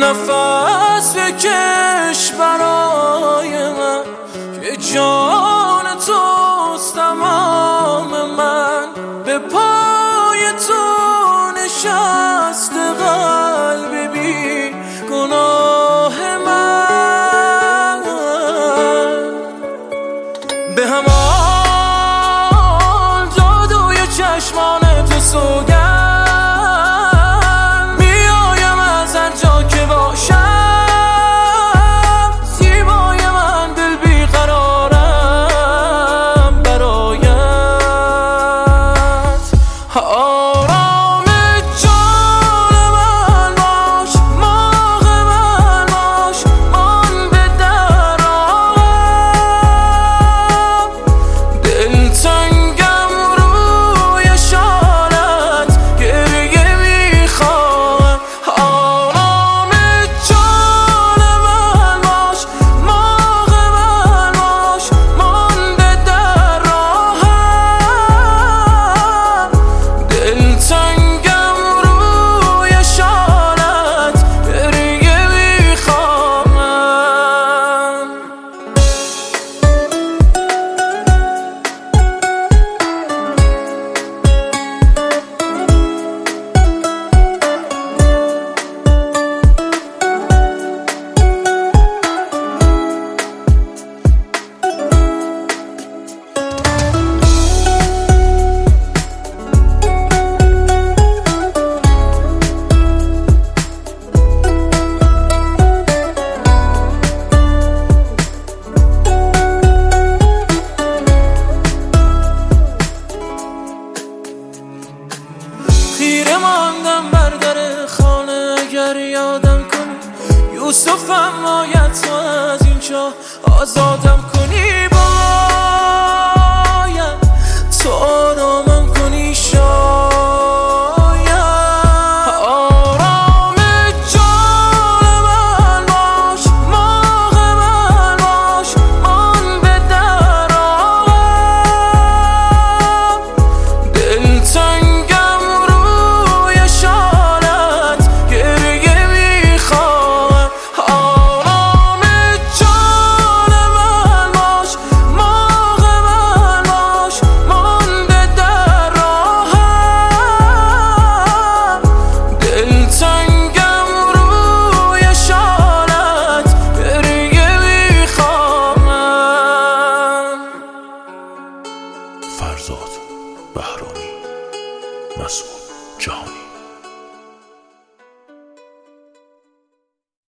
نفس بکش برای من که جان توست تمام من. به پای تو نشست قلب بی گناه من. به همان جادوی چشمان تو سوگند میایم از هر جا که باشم. زیبای من دل بیقرارم برایت. آرام جان من باش، ماه من باش، من به در راهم. دلتنگم روی شالت گریه میخواهم. آرام جان من باش، ماه من باش، من به در راهم. دلتنگم روی شالت گریه میخواهم. خیره ماندم بر در خانه اگر یادم کنی. یوسفم باید تو از اینجا آزادم کنی. باید تو آرامم کنی شاید. آرام جان من باش، ماه من باش، من به در راهم. دلتنگم روی شالت گریه میخواهم. آرام جان من باش، ماه من باش، من به در راهم. دلتنگم روی شالت گریه میخواهم. فرزاد بهرامی، مسعود جهانی.